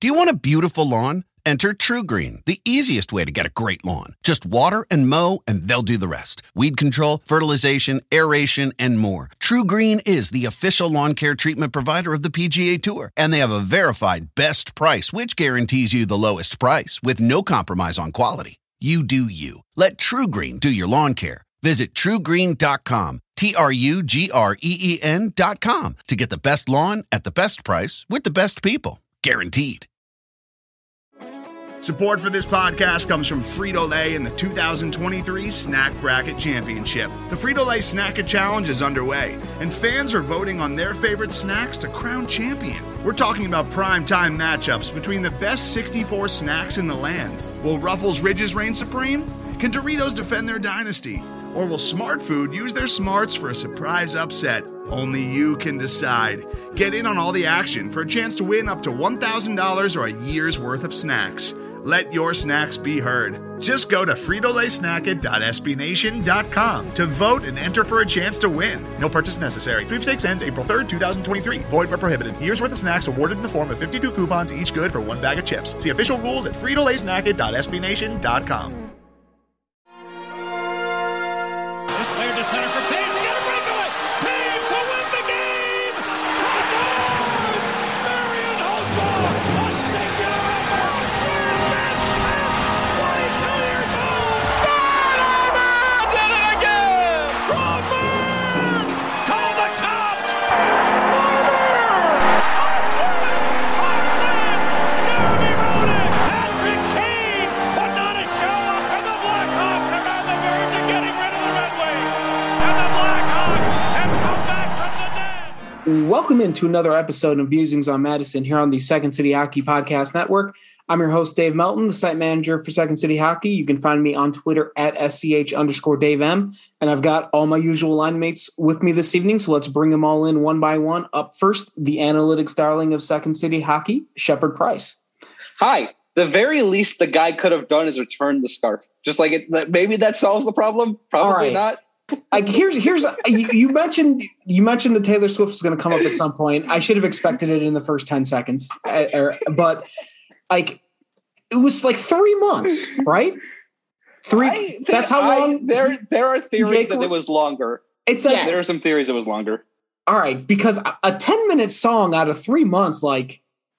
Do you want a beautiful lawn? Enter TruGreen, the easiest way to get a great lawn. Just water and mow, and they'll do the rest. Weed control, fertilization, aeration, and more. TruGreen is the official lawn care treatment provider of the PGA Tour, and they have a verified best price, which guarantees you the lowest price with no compromise on quality. You do you. Let TruGreen do your lawn care. Visit TruGreen.com, TruGreen.com, to get the best lawn at the best price with the best people. Guaranteed. Support for this podcast comes from Frito-Lay and the 2023 Snack Bracket Championship. The Frito-Lay Snack-A Challenge is underway, and fans are voting on their favorite snacks to crown champion. We're talking about prime-time matchups between the best 64 snacks in the land. Will Ruffles Ridges reign supreme? Can Doritos defend their dynasty? Or will Smart Food use their smarts for a surprise upset? Only you can decide. Get in on all the action for a chance to win up to $1,000 or a year's worth of snacks. Let your snacks be heard. Just go to fritolaysnacket.sbnation.com to vote and enter for a chance to win. No purchase necessary. Sweepstakes ends April 3rd, 2023. Void where prohibited. Year's worth of snacks awarded in the form of 52 coupons, each good for one bag of chips. See official rules at fritolaysnacket.sbnation.com. Welcome into another episode of Musings on Madison here on the Second City Hockey Podcast Network. I'm your host, Dave Melton, the site manager for Second City Hockey. You can find me on Twitter at @SCH_DaveM. And I've got all my usual line mates with me this evening, so let's bring them all in one by one. Up first, the analytics darling of Second City Hockey, Shepard Price. Hi. The very least the guy could have done is return the scarf. Just like it, maybe that solves the problem. Probably not. Like here's you mentioned that Taylor Swift is going to come up at some point. I should have expected it in the first 10 seconds, but like it was like 3 months, right? That's how long. There are theories that it was longer. It's like, there are some theories it was longer. All right, because a 10-minute song out of 3 months, like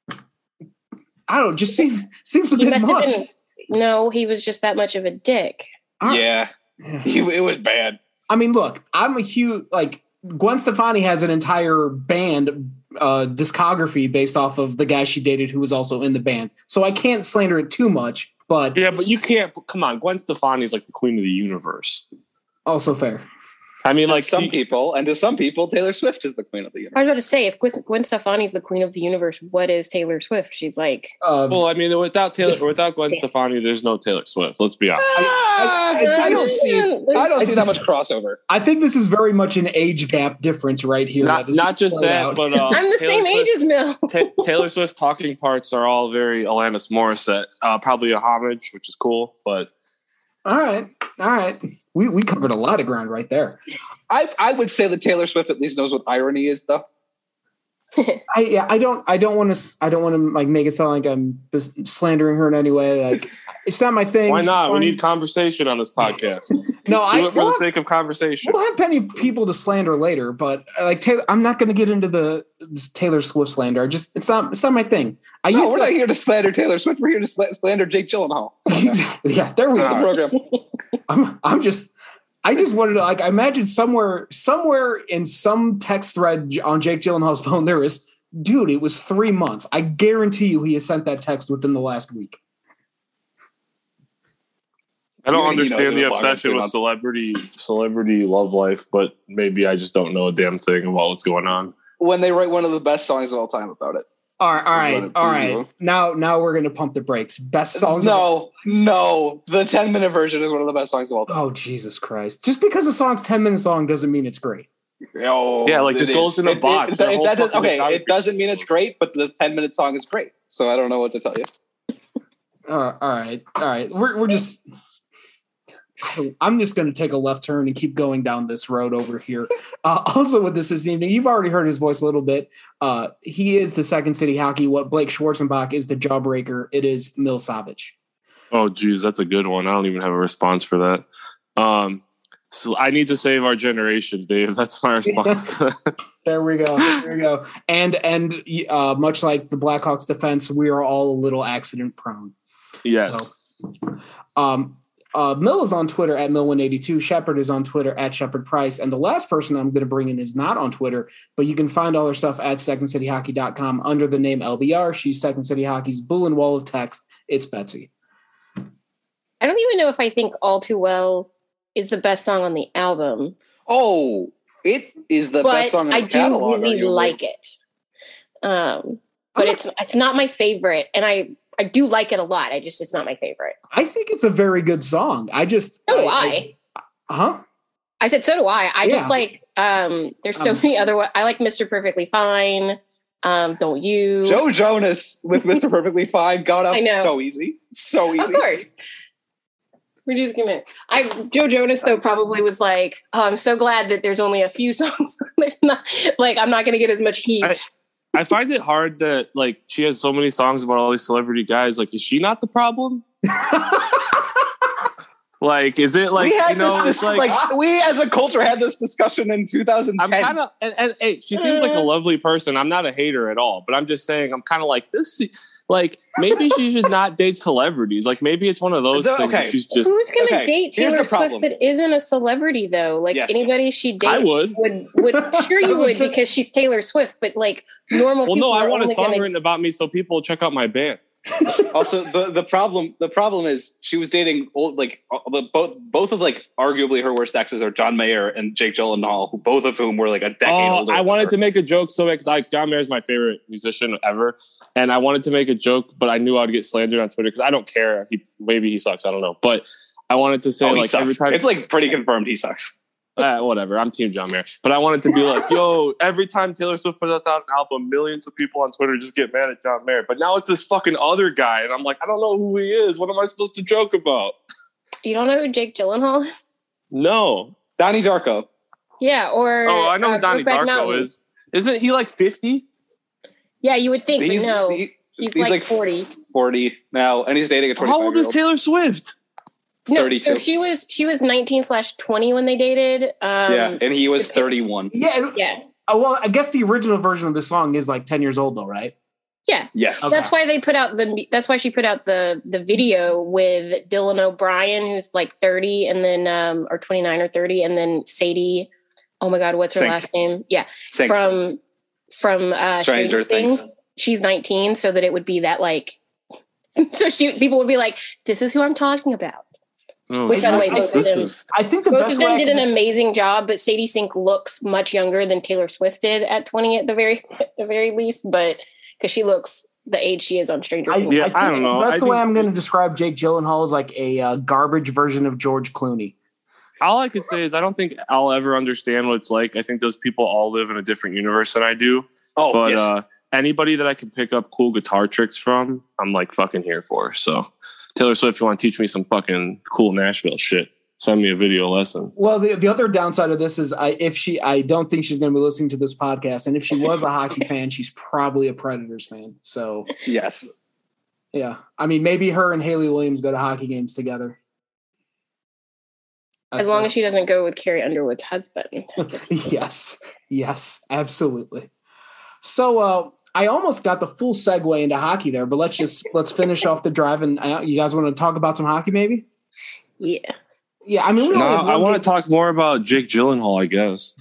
I don't know, just seems a bit much. No, he was just that much of a dick. Yeah, it was bad. I mean, look, I'm a huge, like, Gwen Stefani has an entire band discography based off of the guy she dated who was also in the band. So I can't slander it too much, but... Yeah, but you can't, come on, Gwen Stefani is like the queen of the universe. Also fair. I mean, like to some people, Taylor Swift is the queen of the universe. I was about to say, if Gwen Stefani's the queen of the universe, what is Taylor Swift? She's like, well, I mean, without Gwen Stefani, there's no Taylor Swift. Let's be honest. I don't see that much crossover. I think this is very much an age gap difference right here. Not just that, but I'm the same age as Mill. Taylor Swift's talking parts are all very Alanis Morissette. Probably a homage, which is cool, but. All right. We covered a lot of ground right there. I would say that Taylor Swift at least knows what irony is, though. I don't want to like make it sound like I'm just slandering her in any way. Like it's not my thing. Why not? We need conversation on this podcast. No, do it for the sake of conversation. We'll have plenty of people to slander later, but like Taylor, I'm not going to get into the Taylor Swift slander. It's not my thing. We're not here to slander Taylor Swift. We're here to slander Jake Gyllenhaal. Exactly. Yeah, there we go. Program. I just wanted to like imagine somewhere in some text thread on Jake Gyllenhaal's phone there is, dude, it was 3 months. I guarantee you he has sent that text within the last week. I don't understand the obsession with celebrity love life, but maybe I just don't know a damn thing about what's going on. When they write one of the best songs of all time about it. All right. Now we're gonna pump the brakes. Best songs. No. The 10-minute version is one of the best songs of all time. Oh, Jesus Christ! Just because a song's 10-minute song doesn't mean it's great. Oh, yeah, like just goes in a box. It doesn't mean it's great, but the 10-minute song is great. So I don't know what to tell you. All right. We're just. I'm just going to take a left turn and keep going down this road over here. Also with this evening, you've already heard his voice a little bit. He is the Second City Hockey. What Blake Schwarzenbach is the Jawbreaker. It is Mil Savage. Oh, geez, that's a good one. I don't even have a response for that. So I need to save our generation, Dave. That's my response. There we go. And much like the Blackhawks defense, we are all a little accident prone. Yes. So, Mill is on Twitter at Mill182. Shepard is on Twitter at Shepard Price. And the last person I'm going to bring in is not on Twitter, but you can find all her stuff at secondcityhockey.com under the name LBR. She's Second City Hockey's bull and wall of text. It's Betsy. I don't even know if I think All Too Well is the best song on the album. Oh, it is the best song on the catalog. I do really like it. But it's not my favorite. And I do like it a lot. It's not my favorite. I think it's a very good song. So do I. I said, so do I. I just like, there's so many other ones. I like Mr. Perfectly Fine. Don't you? Joe Jonas with Mr. Perfectly Fine got up so easy. So easy. Of course. We're just gonna. Joe Jonas though probably was like, "Oh, I'm so glad that there's only a few songs. There's not like I'm not gonna get as much heat." I find it hard that like she has so many songs about all these celebrity guys. Like, is she not the problem? Like, is it like it's like we as a culture had this discussion in 2010. I'm kind of and hey, she seems like a lovely person. I'm not a hater at all, but I'm just saying I'm kind of like this. Like, maybe she should not date celebrities. Like, maybe it's one of those things that she's just... Who's going to date Taylor Swift that isn't a celebrity, though? Like, anybody she dates I would. Sure you would, because she's Taylor Swift, but, like, normal people I want a song written about me so people will check out my band. Also, the problem is she was dating both of like arguably her worst exes are John Mayer and Jake Gyllenhaal, both of whom were like a decade older. I wanted to make a joke because John Mayer is my favorite musician ever, and I wanted to make a joke, but I knew I'd get slandered on Twitter because I don't care. Maybe he sucks. I don't know, but I wanted to say every time it's like pretty confirmed he sucks. Whatever. I'm Team John Mayer. But I wanted to be like, yo, every time Taylor Swift puts out an album, millions of people on Twitter just get mad at John Mayer. But now it's this fucking other guy. And I'm like, I don't know who he is. What am I supposed to joke about? You don't know who Jake Gyllenhaal is? No. Donnie Darko. Yeah, or... Oh, I know who Donnie Darko is. Isn't he like 50? Yeah, you would think, but no. He's like 40. 40 now, and he's dating a 25-year-old. How old is Taylor Swift? No, 32. So she was 19/20 when they dated. And he was 31. Yeah. Well, I guess the original version of the song is like 10 years old, though, right? Yeah. Yes. Okay. That's why they put out that's why she put out the video with Dylan O'Brien, who's like 30, and then or 29 or 30, and then Sadie. Oh my God, what's her last name? Yeah, Sink. from Stranger Things. She's 19, so that it would be that like. So people would be like, "This is who I'm talking about." Oh, which, by the way, I think both of them did an amazing job, but Sadie Sink looks much younger than Taylor Swift did at 20 at the very least, but because she looks the age she is on Stranger Things. I don't know. That's the way I'm going to describe Jake Gyllenhaal as like a garbage version of George Clooney. All I could say is I don't think I'll ever understand what it's like. I think those people all live in a different universe than I do. Oh, but anybody that I can pick up cool guitar tricks from, I'm like fucking here for. So Taylor Swift, if you want to teach me some fucking cool Nashville shit, send me a video lesson. Well, the other downside of this is I don't think she's going to be listening to this podcast. And if she was a hockey fan, she's probably a Predators fan. So yes. Yeah. I mean, maybe her and Haley Williams go to hockey games together. As long as she doesn't go with Carrie Underwood's husband. Yes, absolutely. So I almost got the full segue into hockey there, but let's finish off the drive. And you guys want to talk about some hocky, maybe? Yeah. Yeah, I mean, I want to talk more about Jake Gyllenhaal, I guess.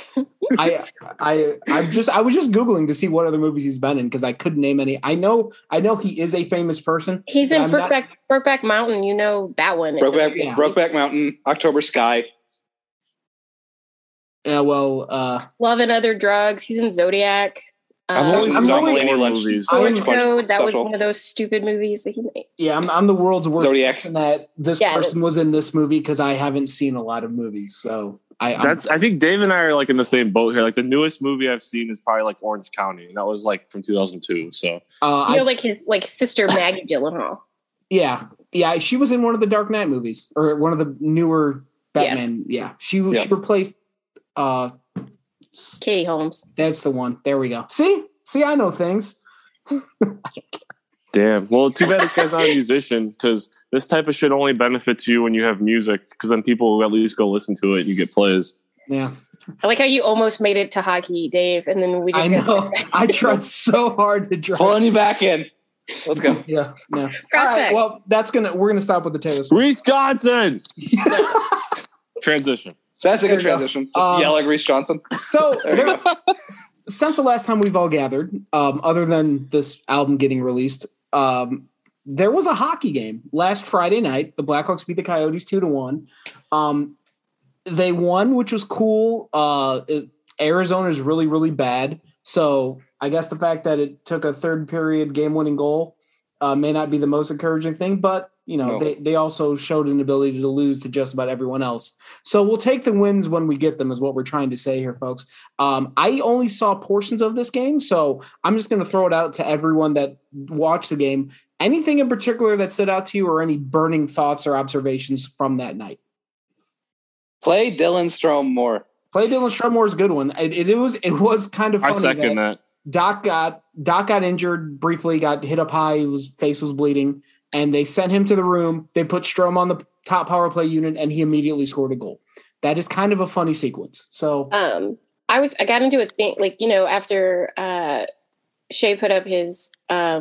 I was just Googling to see what other movies he's been in because I couldn't name any. I know he is a famous person. He's in Brokeback Mountain. You know that one. Brokeback Mountain, October Sky. Yeah, well, Love and Other Drugs. He's in Zodiac. I've always done movies. Code, that was one of those stupid movies that he made. Yeah, I'm the world's worst Zodiac. person that this person was in this movie because I haven't seen a lot of movies. So I think Dave and I are like in the same boat here. Like the newest movie I've seen is probably like Orange County, and that was like from 2002. So like his sister Maggie Gyllenhaal. Yeah, Yeah, she was in one of the Dark Knight movies or one of the newer Batman. Yeah, she replaced Katie Holmes. That's the one. There we go. See, I know things. Damn. Well, too bad this guy's not a musician, because this type of shit only benefits you when you have music, because then people will at least go listen to it and you get plays. Yeah. I like how you almost made it to hockey, Dave, and then we just... I know. I tried so hard to drive. Pulling you back in. Let's go. Yeah. All right, well, we're gonna stop with the Taylor Swift. Reese Johnson. Transition. That's a good transition. Just yell like Reese Johnson. So since the last time we've all gathered, other than this album getting released, there was a hockey game last Friday night. The Blackhawks beat the Coyotes 2-1. They won, which was cool. Arizona is really, really bad. So I guess the fact that it took a third period game-winning goal may not be the most encouraging thing, but they also showed an ability to lose to just about everyone else. So we'll take the wins when we get them, is what we're trying to say here, folks. I only saw portions of this game, so I'm just going to throw it out to everyone that watched the game. Anything in particular that stood out to you, or any burning thoughts or observations from that night? Play Dylan Strome more. Play Dylan Strome more is a good one. It was kind of funny. I second that. Doc got injured briefly, got hit up high, his face was bleeding, and they sent him to the room. They put Strome on the top power play unit, and he immediately scored a goal. That is kind of a funny sequence. So I got into a thing, like, after Shea put up his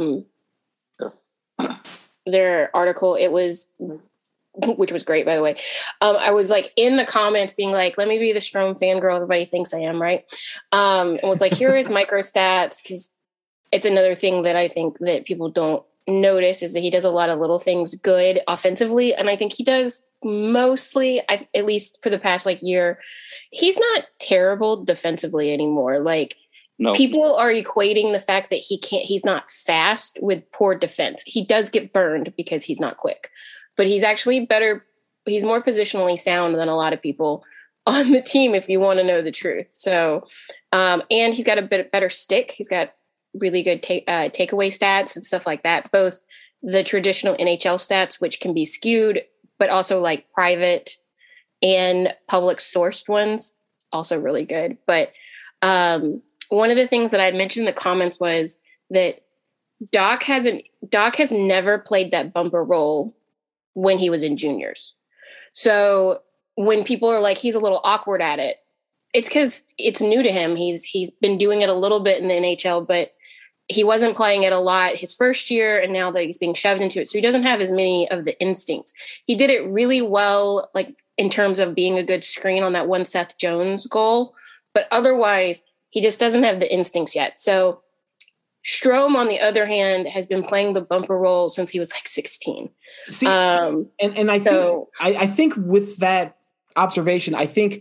their article, it was, which was great, by the way. I was like in the comments being like, let me be the Strome fangirl everybody thinks I am, right? And was like, here is micro stats, because it's another thing that I think that people don't notice, is that he does a lot of little things good offensively. And I think he does mostly, at least for the past year, he's not terrible defensively anymore. No. People are equating the fact that he's not fast with poor defense. He does get burned because he's not quick. But he's actually better. He's more positionally sound than a lot of people on the team, if you want to know the truth. So, and he's got a bit better stick. He's got really good takeaway stats and stuff like that. Both the traditional NHL stats, which can be skewed, but also private and public sourced ones, also really good. But one of the things that I'd mentioned in the comments was that Doc has never played that bumper role when he was in juniors. So when people are like, he's a little awkward at it, it's because it's new to him. He's been doing it a little bit in the NHL, but he wasn't playing it a lot his first year, and now that he's being shoved into it, so he doesn't have as many of the instincts. He did it really well, in terms of being a good screen on that one Seth Jones goal, but otherwise he just doesn't have the instincts yet. So Strome, on the other hand, has been playing the bumper role since he was 16. See, and I think with that observation, I think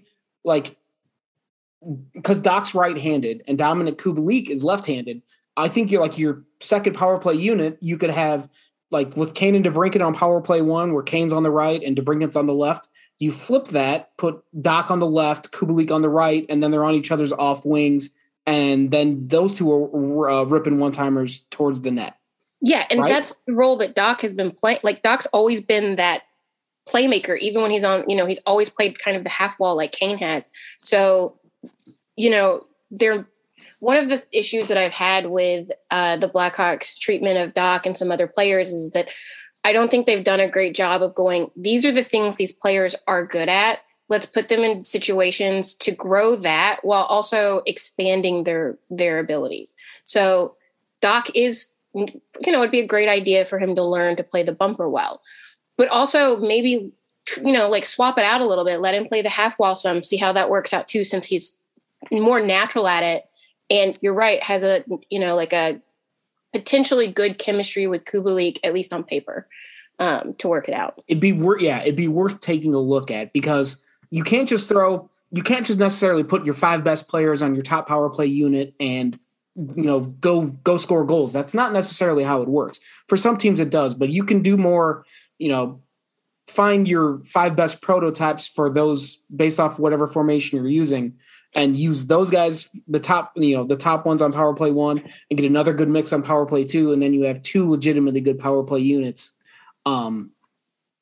because Doc's right-handed and Dominic Kubalik is left-handed, I think your second power play unit, you could have with Kane and DeBrincat on power play one, where Kane's on the right and DeBrincat's on the left. You flip that, put Doc on the left, Kubalik on the right, and then they're on each other's off wings. And then those two are ripping one-timers towards the net. Yeah, and that's the role that Doc has been playing. Doc's always been that playmaker, even when he's on, he's always played kind of the half wall like Kane has. So, one of the issues that I've had with the Blackhawks' treatment of Doc and some other players is that I don't think they've done a great job of going, these are the things these players are good at. Let's put them in situations to grow that while also expanding their abilities. So Doc is, it'd be a great idea for him to learn to play the bumper well, but also maybe, swap it out a little bit, let him play the half wall some, see how that works out too, since he's more natural at it. And you're right, has a potentially good chemistry with Kubalik, at least on paper, to work it out. It'd be worth taking a look at, because you can't just necessarily put your 5 best players on your top power play unit and, go score goals. That's not necessarily how it works. For some teams it does, but you can do more, find your 5 best prototypes for those based off whatever formation you're using, and use those guys, the top ones on power play 1, and get another good mix on power play 2. And then you have 2 legitimately good power play units.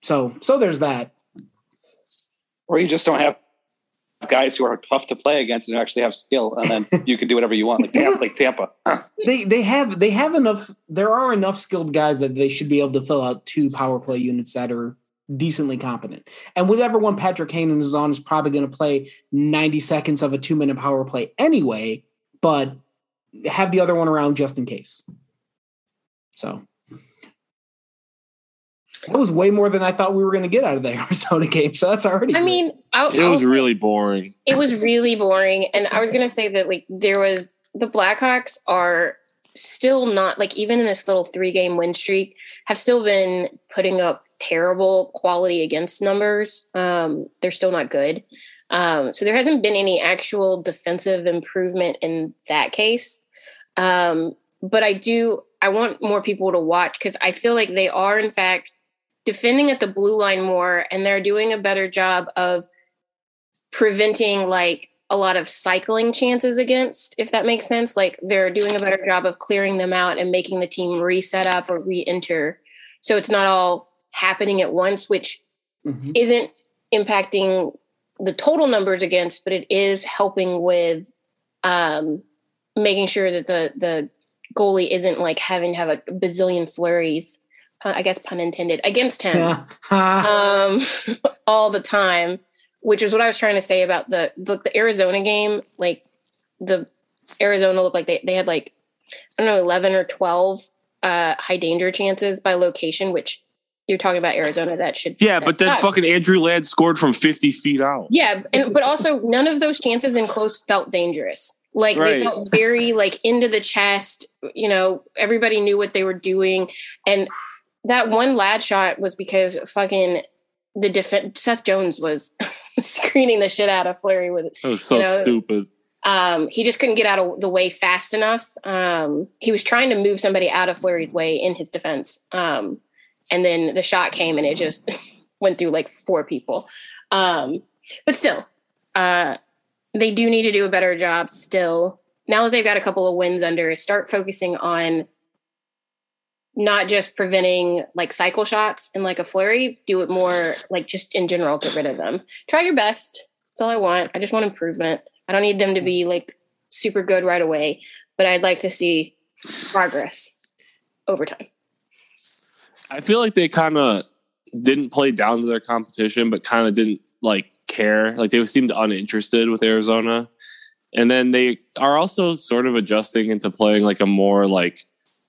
So there's that. Or you just don't have guys who are tough to play against and actually have skill, and then you can do whatever you want, like Tampa. They have enough. There are enough skilled guys that they should be able to fill out 2 power play units that are decently competent. And whatever one Patrick Kane is on is probably going to play 90 seconds of a 2-minute power play anyway, but have the other one around just in case. So that was way more than I thought we were going to get out of the Arizona game. So that's already. I mean, it was really boring. It was really boring. And I was going to say that like the Blackhawks are still not like, even in this little 3-game win streak, have still been putting up terrible quality against numbers. They're still not good. So there hasn't been any actual defensive improvement in that case. But I want more people to watch because I feel like they are in fact defending at the blue line more, and they're doing a better job of preventing like a lot of cycling chances against, if that makes sense. Like they're doing a better job of clearing them out and making the team reset up or re-enter. So it's not all happening at once, which isn't impacting the total numbers against, but it is helping with making sure that the goalie isn't like having to have a bazillion flurries, I guess pun intended, against him all the time, which is what I was trying to say about the Arizona game. Like the Arizona looked like they had like, I don't know, 11 or 12 high danger chances by location, which you're talking about Arizona. That should. Yeah, but then fucking Andrew Ladd scored from 50 feet out. Yeah. But also none of those chances in close felt dangerous. Like they felt very like into the chest, you know, everybody knew what they were doing. And that one Ladd shot was because fucking Seth Jones was screening the shit out of Fleury with it. That was so stupid. He just couldn't get out of the way fast enough. He was trying to move somebody out of Fleury's way in his defense. And then the shot came and it just went through like 4 people. But still, they do need to do a better job still. Now that they've got a couple of wins under, start focusing on not just preventing like cycle shots and like a Fleury, do it more like just in general, get rid of them. Try your best. That's all I want. I just want improvement. I don't need them to be like super good right away, but I'd like to see progress over time. I feel like they kind of didn't play down to their competition, but kind of didn't like care. Like they seemed uninterested with Arizona. And then they are also sort of adjusting into playing like a more like,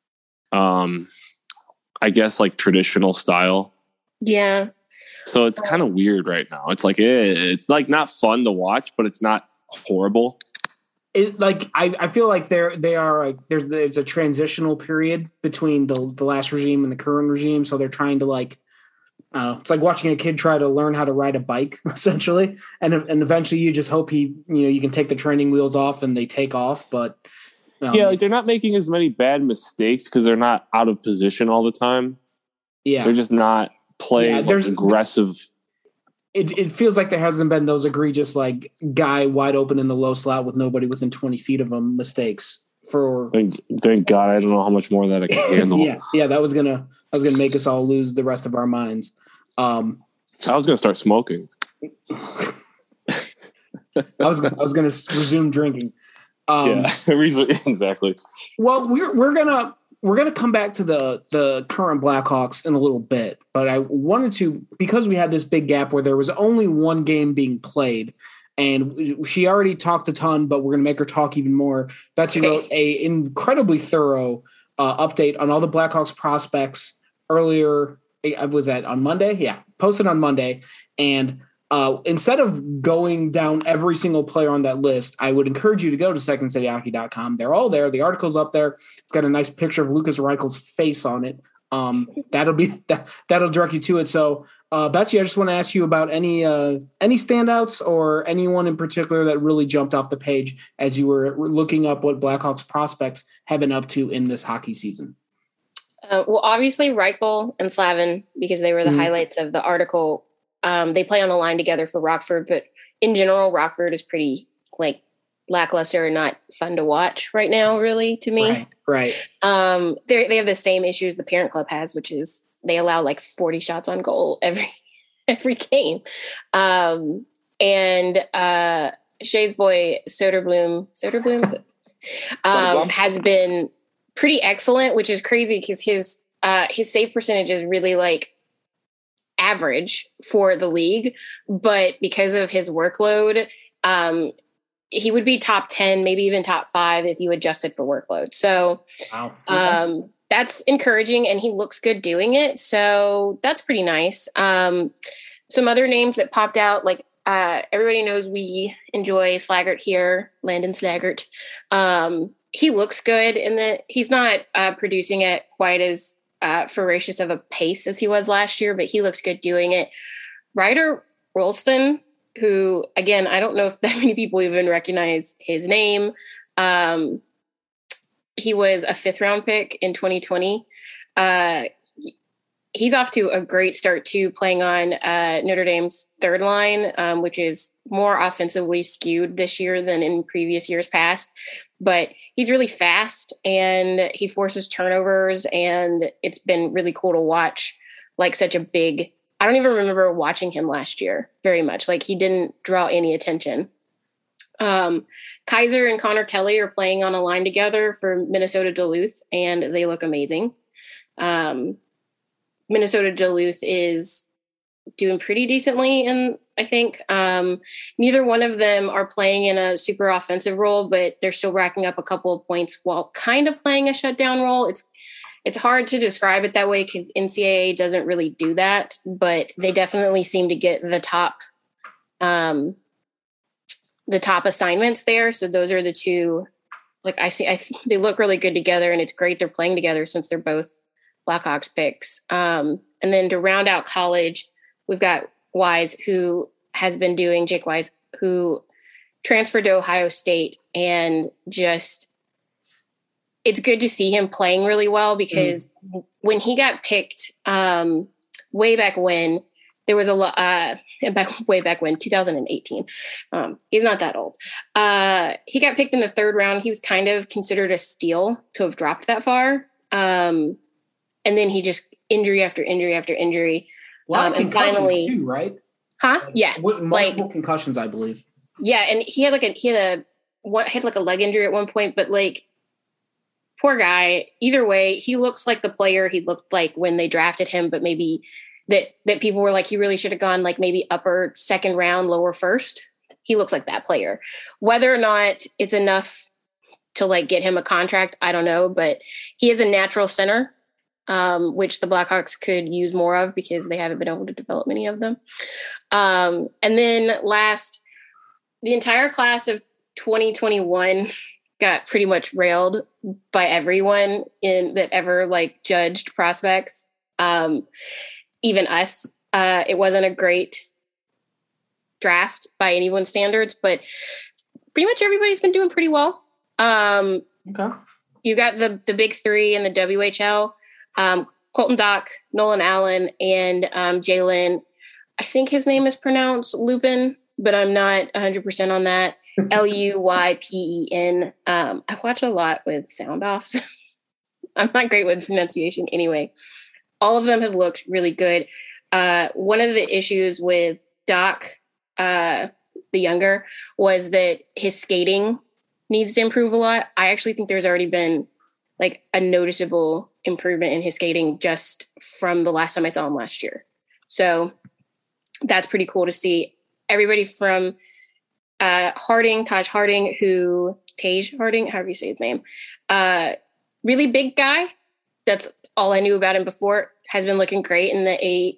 I guess like traditional style. Yeah. So it's kind of weird right now. It's like, it's like not fun to watch, but it's not horrible. It like, I feel like they are like, there's a transitional period between the last regime and the current regime. So they're trying to like, it's like watching a kid try to learn how to ride a bike essentially. And eventually you just hope you can take the training wheels off and they take off. But yeah, like they're not making as many bad mistakes because they're not out of position all the time. Yeah. They're just not playing aggressive. It feels like there hasn't been those egregious, like guy wide open in the low slot with nobody within 20 feet of him mistakes for. Thank God. I don't know how much more of that I can handle. Yeah. That was gonna make us all lose the rest of our minds. I was gonna start smoking. I was gonna resume drinking. Exactly. Well, we're gonna come back to the current Blackhawks in a little bit, but I wanted to, because we had this big gap where there was only one game being played, and she already talked a ton, but we're gonna make her talk even more. Betsy wrote a incredibly thorough update on all the Blackhawks prospects earlier. Was that on Monday? Yeah, posted on Monday, and instead of going down every single player on that list, I would encourage you to go to secondcityhockey.com. They're all there. The article's up there. It's got a nice picture of Lucas Reichel's face on it. That'll direct you to it. So, Betsy, I just want to ask you about any standouts or anyone in particular that really jumped off the page as you were looking up what Blackhawks prospects have been up to in this hockey season. Well, obviously Reichel and Slavin, because they were the highlights of the article. They play on the line together for Rockford, but in general, Rockford is pretty like lackluster and not fun to watch right now, really, to me. Right. They have the same issues the parent club has, which is they allow like 40 shots on goal every game. Shay's boy Soderblom has been pretty excellent, which is crazy because his save percentage is really like average for the league, but because of his workload, he would be top 10, maybe even top 5 if you adjusted for workload. So wow. That's encouraging, and he looks good doing it. So that's pretty nice. Some other names that popped out, like everybody knows we enjoy Slaggert here, Landon Slaggert. He looks good in that he's not producing at quite as voracious of a pace as he was last year, but he looks good doing it. Ryder Rolston, who, again, I don't know if that many people even recognize his name. He was a 5th round pick in 2020. He's off to a great start too, playing on Notre Dame's third line, which is more offensively skewed this year than in previous years past. But he's really fast and he forces turnovers, and it's been really cool to watch. Like such a big, I don't even remember watching him last year very much. Like he didn't draw any attention. Kaiser and Connor Kelly are playing on a line together for Minnesota Duluth, and they look amazing. Minnesota Duluth is doing pretty decently, and I think neither one of them are playing in a super offensive role, but they're still racking up a couple of points while kind of playing a shutdown role. It's hard to describe it that way because NCAA doesn't really do that, but they definitely seem to get the top assignments there. So those are the two. Like they look really good together, and it's great they're playing together since they're both Blackhawks picks. And then to round out college, we've got Wise, Jake Wise, who transferred to Ohio State, and just, it's good to see him playing really well because when he got picked way back when, there was a lot, way back when, 2018. He's not that old. He got picked in the 3rd round. He was kind of considered a steal to have dropped that far. And then he just injury after injury after injury. A lot of concussions too, right? Huh? Yeah. Multiple concussions, I believe. Yeah. And he had a leg injury at one point, but like, poor guy. Either way, he looks like the player he looked like when they drafted him, but maybe that people were like, he really should have gone like maybe upper 2nd round, lower 1st. He looks like that player. Whether or not it's enough to like get him a contract, I don't know, but he is a natural center, which the Blackhawks could use more of because they haven't been able to develop many of them. And then last, the entire class of 2021 got pretty much railed by everyone that ever like judged prospects. Even us. It wasn't a great draft by anyone's standards, but pretty much everybody's been doing pretty well. Okay. You got the big 3 in the WHL, Colton Dock, Nolan Allen, and Jalen. I think his name is pronounced Lupin, but I'm not 100% on that. Luypen. I watch a lot with sound offs. I'm not great with pronunciation anyway. All of them have looked really good. One of the issues with Doc, the younger, was that his skating needs to improve a lot. I actually think there's already been like a noticeable improvement in his skating just from the last time I saw him last year. So that's pretty cool to see. Everybody from Taj Harding, however you say his name, really big guy. That's all I knew about him before. Has been looking great in the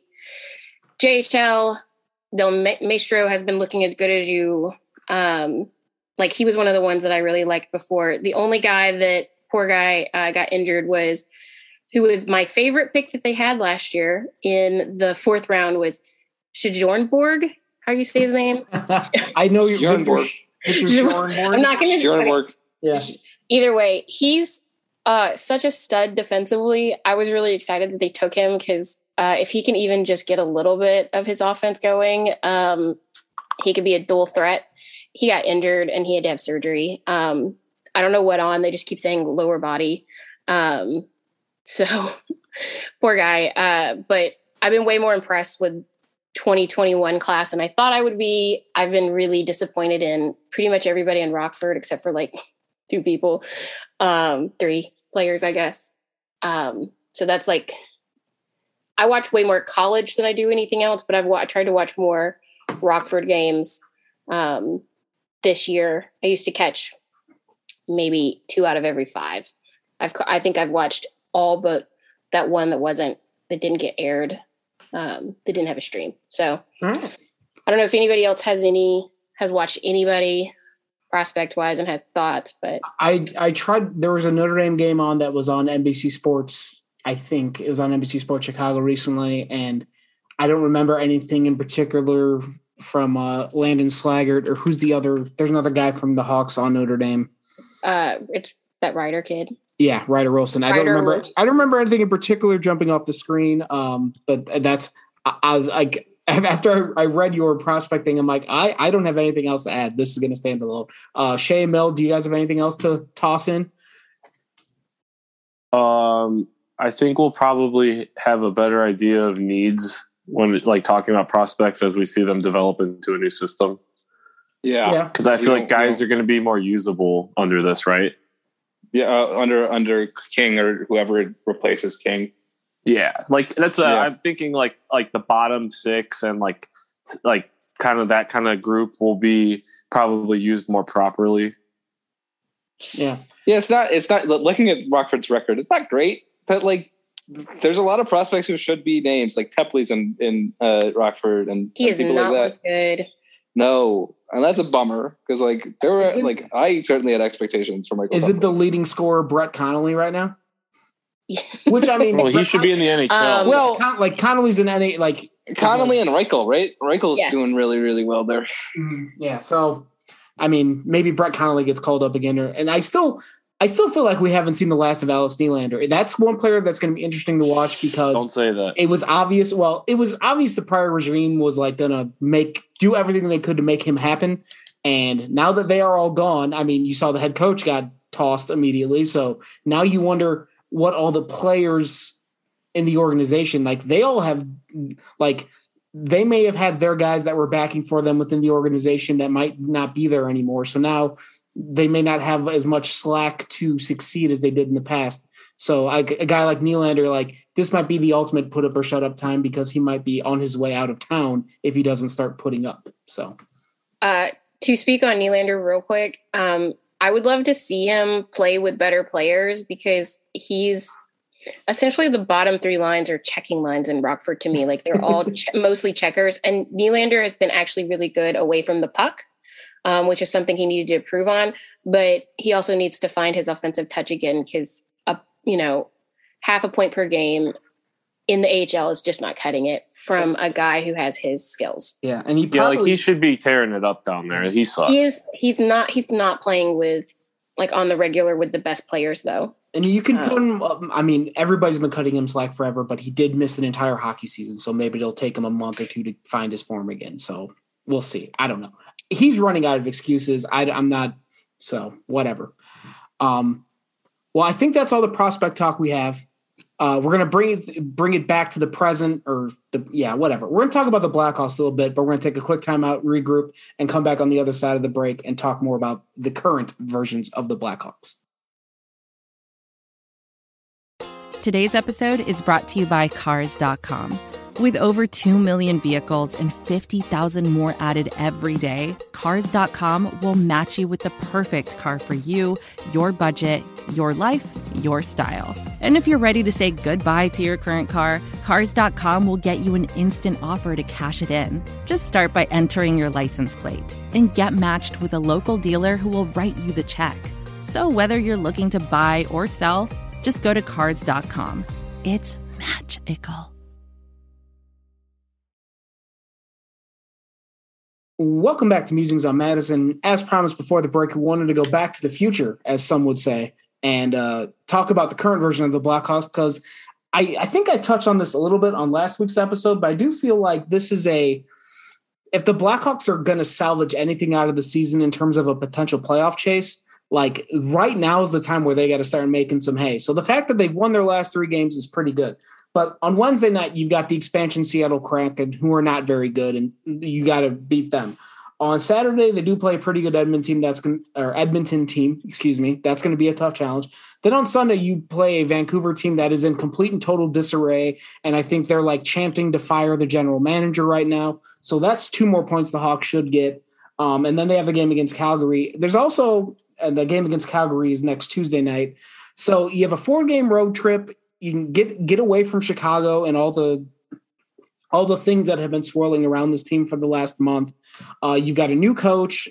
JHL. Del Maestro has been looking as good as you. Like he was one of the ones that I really liked before. The only guy that got injured who was my favorite pick that they had last year in the 4th round was Sjornborg. How do you say his name? I know you're Sjornborg. I'm not going to. Sjornborg. Yeah. Either way, he's such a stud defensively. I was really excited that they took him because if he can even just get a little bit of his offense going, he could be a dual threat. He got injured and he had to have surgery. I don't know what on. They just keep saying lower body. So poor guy. But I've been way more impressed with 2021 class than I thought I would be. I've been really disappointed in pretty much everybody in Rockford except for like 2 people, 3 players, I guess. So that's like, I watch way more college than I do anything else, but I tried to watch more Rockford games this year. I used to catch maybe 2 out of every 5. I think I've watched all but that one that didn't get aired. That didn't have a stream. So I don't know if anybody else has watched anybody prospect wise and had thoughts, but I tried. There was a Notre Dame game on that was on NBC Sports. I think it was on NBC Sports Chicago recently, and I don't remember anything in particular from Landon Slaggert or who's the other. There's another guy from the Hawks on Notre Dame. It's that Ryder kid. Yeah, Ryder Wilson. I don't remember anything in particular jumping off the screen. But that's after I read your prospecting, I'm like, I don't have anything else to add. This is going to stand alone. Shay and Mel, do you guys have anything else to toss in? I think we'll probably have a better idea of needs when like talking about prospects as we see them develop into a new system. Yeah. Because I feel like guys are going to be more usable under this, right? Yeah, under King or whoever replaces King. Yeah, like that's. I'm thinking like the bottom 6 and like kind of that kind of group will be probably used more properly. Yeah. It's not looking at Rockford's record. It's not great, but like there's a lot of prospects who should be names like Tepley's in Rockford and he is not like that. Good. No, and that's a bummer because like there were I certainly had expectations for Michael. Is it the leading scorer Brett Connolly right now? Which I mean, he should be in the NHL. Connolly's in NA. Like Connolly and Reichel, right? Reichel's doing really, really well there. Yeah. So, I mean, maybe Brett Connolly gets called up again, and I still feel like we haven't seen the last of Alex Nylander. That's one player that's going to be interesting to watch because don't say that. It was obvious. Well, it was obvious the prior regime was like going to do everything they could to make him happen. And now that they are all gone, I mean, you saw the head coach got tossed immediately. So now you wonder what all the players in the organization, like they all have, like they may have had their guys that were backing for them within the organization that might not be there anymore. So now they may not have as much slack to succeed as they did in the past. So a guy like Nylander, like this might be the ultimate put up or shut up time because he might be on his way out of town if he doesn't start putting up. So to speak on Nylander real quick, I would love to see him play with better players because he's essentially the bottom 3 lines are checking lines in Rockford to me. Like they're all mostly checkers. And Nylander has been actually really good away from the puck, which is something he needed to improve on. But he also needs to find his offensive touch again because, half a point per game in the AHL is just not cutting it from a guy who has his skills. Yeah, and he should be tearing it up down there. He sucks. He's not playing with like on the regular with the best players though. And you can put him. I mean, everybody's been cutting him slack forever, but he did miss an entire hockey season, so maybe it'll take him a month or 2 to find his form again. So we'll see. I don't know. He's running out of excuses. I'm not. So whatever. Well, I think that's all the prospect talk we have. We're going to bring it back to the present whatever. We're going to talk about the Blackhawks a little bit, but we're going to take a quick time out, regroup, and come back on the other side of the break and talk more about the current versions of the Blackhawks. Today's episode is brought to you by Cars.com. With over 2 million vehicles and 50,000 more added every day, Cars.com will match you with the perfect car for you, your budget, your life, your style. And if you're ready to say goodbye to your current car, Cars.com will get you an instant offer to cash it in. Just start by entering your license plate and get matched with a local dealer who will write you the check. So whether you're looking to buy or sell, just go to Cars.com. It's magical. Welcome back to Musings on Madison. As promised before the break, we wanted to go back to the future, as some would say, and talk about the current version of the Blackhawks because I think I touched on this a little bit on last week's episode, but I do feel like this is if the Blackhawks are going to salvage anything out of the season in terms of a potential playoff chase, like right now is the time where they got to start making some hay. So the fact that they've won their last 3 games is pretty good. But on Wednesday night, you've got the expansion Seattle Kraken, who are not very good, and you got to beat them. On Saturday, they do play a pretty good Edmonton team. Excuse me. That's going to be a tough challenge. Then on Sunday, you play a Vancouver team that is in complete and total disarray, and I think they're like chanting to fire the general manager right now. So that's 2 more points the Hawks should get. And then they have a game against Calgary. There's also the game against Calgary is next Tuesday night. So you have a 4-game road trip. You can get away from Chicago and all the things that have been swirling around this team for the last month. You've got a new coach,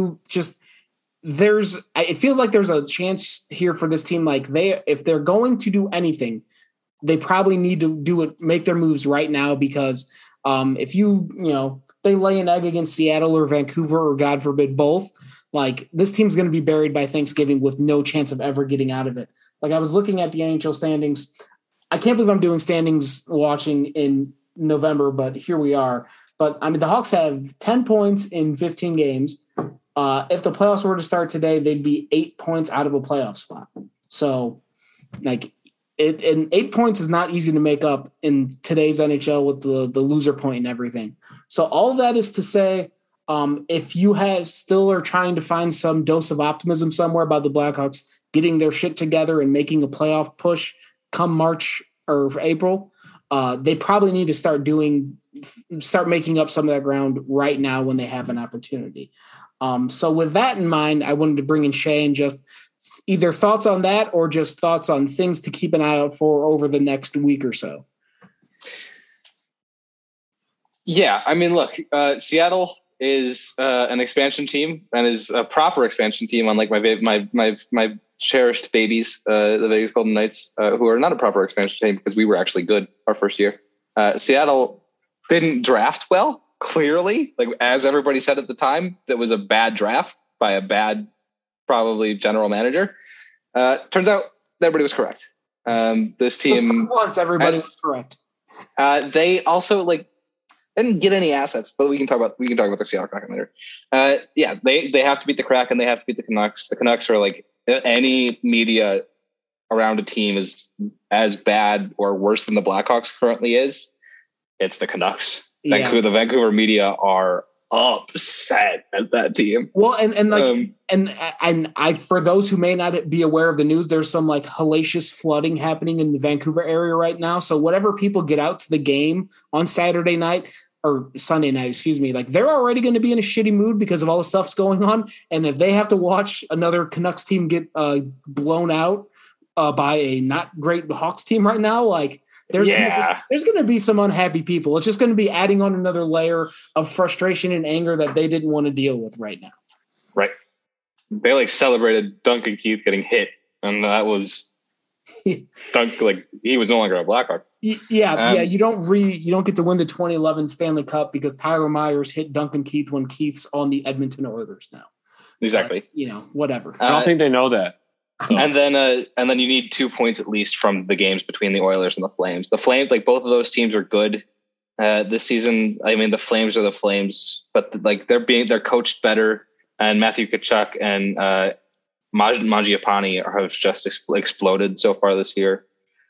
it feels like there's a chance here for this team. Like if they're going to do anything, they probably need to make their moves right now, because if they lay an egg against Seattle or Vancouver, or God forbid both, like this team's going to be buried by Thanksgiving with no chance of ever getting out of it. Like I was looking at the NHL standings. I can't believe I'm doing standings watching in November, but here we are. But I mean, the Hawks have 10 points in 15 games. If the playoffs were to start today, they'd be 8 points out of a playoff spot. So like and 8 points is not easy to make up in today's NHL with the loser point and everything. So all of that is to say, if you still are trying to find some dose of optimism somewhere about the Blackhawks getting their shit together and making a playoff push come March or April, they probably need to start making up some of that ground right now when they have an opportunity. So with that in mind, I wanted to bring in Shay and just either thoughts on that or just thoughts on things to keep an eye out for over the next week or so. Yeah, I mean, look, Seattle is an expansion team and is a proper expansion team, unlike my cherished babies, the Vegas Golden Knights, who are not a proper expansion team because we were actually good our first year. Seattle didn't draft well, clearly, like as everybody said at the time, that was a bad draft by a bad, probably general manager. Turns out everybody was correct. This team once everybody was correct. They also didn't get any assets, but we can talk about the Seattle Kraken later. They have to beat the Kraken. They have to beat the Canucks. The Canucks are like any media around a team is as bad or worse than the Blackhawks currently is. It's the Canucks. Yeah. The Vancouver media are upset at that team. Well, and I for those who may not be aware of the news, there's some like hellacious flooding happening in the Vancouver area right now. So whatever people get out to the game on Saturday night or Sunday night, like they're already going to be in a shitty mood because of all the stuff's going on. And if they have to watch another Canucks team get blown out by a not great Hawks team right now, like there's going to be some unhappy people. It's just going to be adding on another layer of frustration and anger that they didn't want to deal with right now. Right. They celebrated Duncan Keith getting hit, and that was he was no longer a Blackhawk. Yeah. You don't get to win the 2011 Stanley Cup because Tyler Myers hit Duncan Keith when Keith's on the Edmonton Oilers now. Exactly. Whatever. I don't think they know that. And then you need 2 points at least from the games between the Oilers and the Flames. The Flames, both of those teams are good this season. I mean, the Flames are the Flames, but they're coached better. And Matthew Tkachuk and Mangiapane have just exploded so far this year.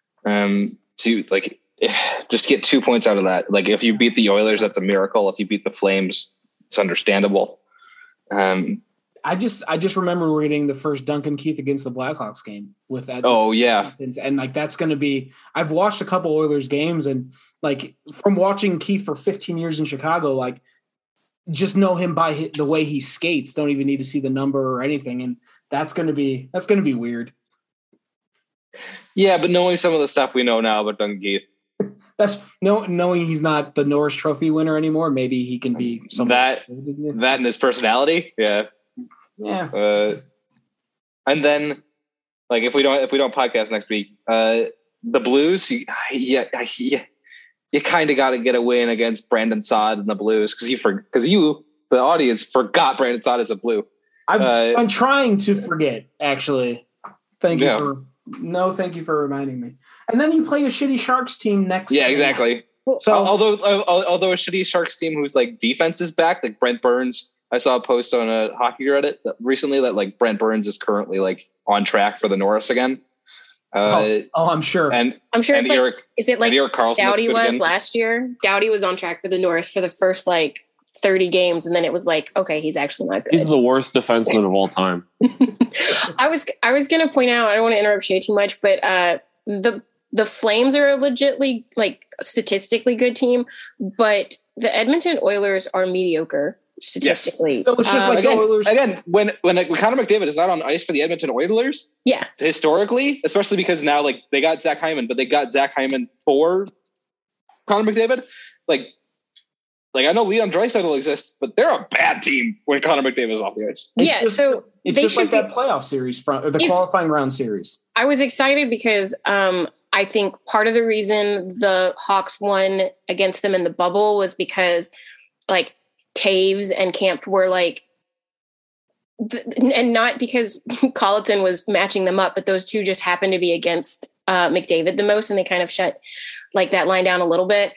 Just get 2 points out of that. If you beat the Oilers, that's a miracle. If you beat the Flames, it's understandable. I just remember reading the first Duncan Keith against the Blackhawks game with that. Oh yeah. And that's going to be, I've watched a couple Oilers games and from watching Keith for 15 years in Chicago, just know him by the way he skates. Don't even need to see the number or anything. And that's going to be weird. Yeah. But knowing some of the stuff we know now about Duncan Keith, knowing he's not the Norris Trophy winner anymore. Maybe he can be that and his personality. Yeah. Yeah. And then if we don't podcast next week, the Blues, you kind of got to get a win against Brandon Saad and the Blues because you, the audience, forgot Brandon Saad is a Blue. I'm trying to forget, actually. Thank you for reminding me. And then you play a shitty Sharks team next. Yeah, exactly. So although a shitty Sharks team whose defense is back, Brent Burns, I saw a post on a hockey Reddit recently that like Brent Burns is currently like on track for the Norris again. I'm sure. And I'm sure and it's Erik, like, is it like Erik Karlsson Doughty was again. Last year? Doughty was on track for the Norris for the first like 30 games, and then it was like, okay, he's actually not good. He's the worst defenseman of all time. I was gonna point out, I don't want to interrupt Shay too much, but the Flames are a legitly like statistically good team, but the Edmonton Oilers are mediocre statistically. Yes. So it's just like the Oilers. Again, when Connor McDavid is out on ice for the Edmonton Oilers, yeah, historically, especially because now like they got Zach Hyman, but they got Zach Hyman for Connor McDavid. Like I know Leon Draisaitl exists, but they're a bad team when Connor McDavid is off the ice. It's just like that playoff series or the qualifying round series. I was excited because I think part of the reason the Hawks won against them in the bubble was because like Taves and Kampf were like, and not because Colleton was matching them up, but those two just happened to be against McDavid the most, and they kind of shut like that line down a little bit.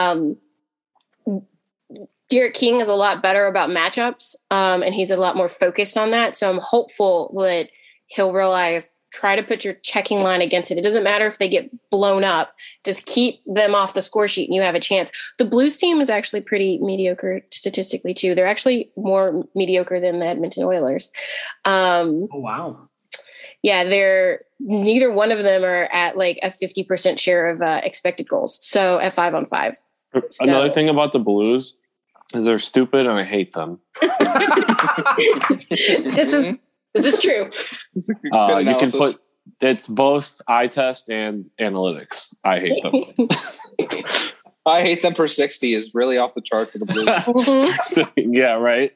Derek King is a lot better about matchups, and he's a lot more focused on that. So I'm hopeful that he'll realize, try to put your checking line against it. It doesn't matter if they get blown up. Just keep them off the score sheet and you have a chance. The Blues team is actually pretty mediocre statistically too. They're actually more mediocre than the Edmonton Oilers. Oh, wow. Yeah, neither one of them are at like a 50% share of expected goals. So at 5-on-5. Another thing about the Blues is they're stupid and I hate them. This is true. You can put it's both eye test and analytics. I hate them. I hate them per 60 is really off the chart for the Blues. Yeah, right.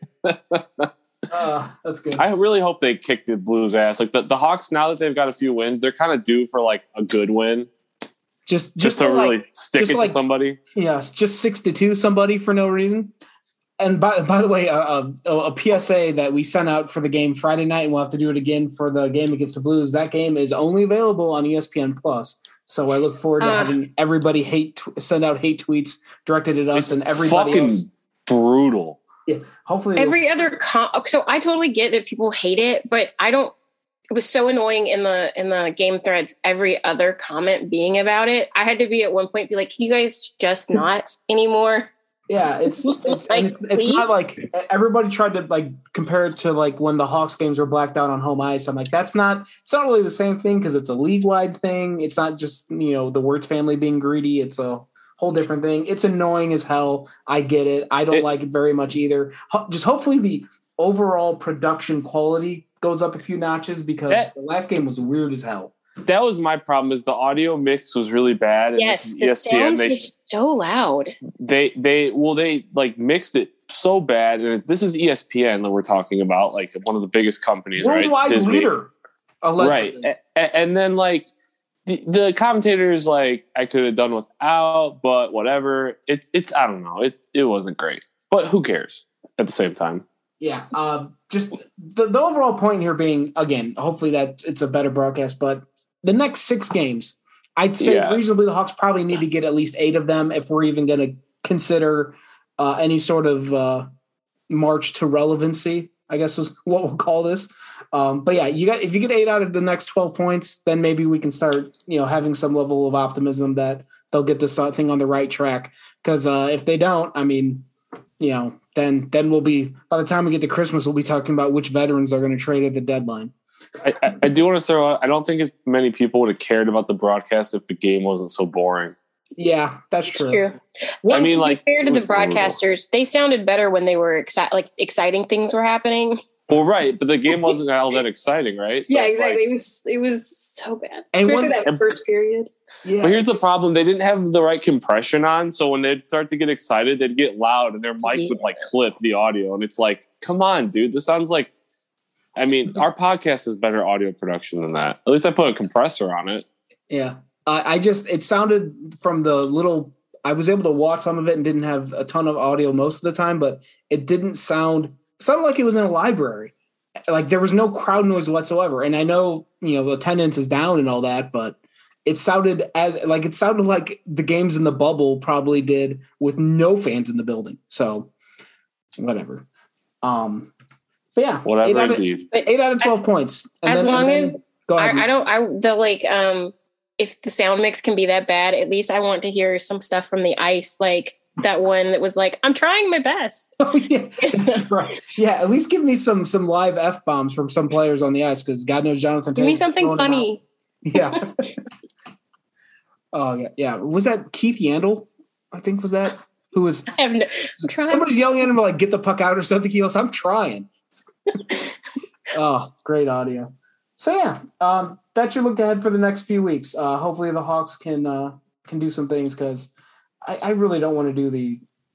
That's good. I really hope they kick the Blues ass. Like the Hawks, now that they've got a few wins, they're kind of due for like a good win. Just to really stick it to somebody. Yes, just 6-2 somebody for no reason. And by the way, a PSA that we sent out for the game Friday night, and we'll have to do it again for the game against the Blues. That game is only available on ESPN Plus. So I look forward to having everybody send out hate tweets directed at us and everybody fucking else. Brutal. Yeah, hopefully every other. So I totally get that people hate it, but I don't. It was so annoying in the game threads. Every other comment being about it, I had to be at one point be like, "Can you guys just not anymore?" Yeah, it's not like everybody tried to like compare it to like when the Hawks games were blacked out on home ice. I'm like, it's not really the same thing because it's a league wide thing. It's not just, the Wirtz family being greedy. It's a whole different thing. It's annoying as hell. I get it. I don't like it very much either. Just hopefully the overall production quality goes up a few notches because the last game was weird as hell. That was my problem. Is the audio mix was really bad. Yes, the sound was so loud. They like mixed it so bad, and this is ESPN that we're talking about, like one of the biggest companies, worldwide right? leader, allegedly. Right? And then like the commentators, like I could have done without, but whatever. It's I don't know. It wasn't great, but who cares at the same time. Yeah, just the overall point here being, again, hopefully that it's a better broadcast, but the next 6 games, I'd say reasonably the Hawks probably need to get at least 8 of them if we're even going to consider any sort of march to relevancy, I guess is what we'll call this. But yeah, if you get 8 out of the next 12 points, then maybe we can start, having some level of optimism that they'll get this thing on the right track. Because if they don't, I mean, then we'll be, by the time we get to Christmas, we'll be talking about which veterans are going to trade at the deadline. I do want to throw out, I don't think as many people would have cared about the broadcast if the game wasn't so boring. Yeah, that's true. Well, I mean, compared to the broadcasters, they sounded better when they were exciting things were happening. Well, right, but the game wasn't all that exciting, right? So yeah, exactly. It was so bad, especially that first period. Yeah. But here's the problem: they didn't have the right compression on, so when they'd start to get excited, they'd get loud, and their mic would like clip the audio, and it's like, come on, dude, this sounds like. I mean, our podcast has better audio production than that. At least I put a compressor on it. Yeah. It sounded from the little, I was able to watch some of it and didn't have a ton of audio most of the time, but it sounded like it was in a library. Like there was no crowd noise whatsoever. And I know, attendance is down and all that, but it sounded like the games in the bubble probably did with no fans in the building. So whatever. But yeah, whatever indeed. 8 out of 12 points. And as long as go ahead. if the sound mix can be that bad, at least I want to hear some stuff from the ice, like that one that was like, I'm trying my best. Oh yeah, that's right. Yeah, at least give me some live F-bombs from some players on the ice, because God knows Jonathan Give me something funny. Yeah. Oh yeah. Was that Keith Yandel? I think was that who was. I'm trying. Somebody's yelling at him like, "Get the puck out" or something. He goes, "I'm trying." Oh, great audio. So yeah, that's your look ahead for the next few weeks. Hopefully the Hawks can do some things, because I really don't want to do the.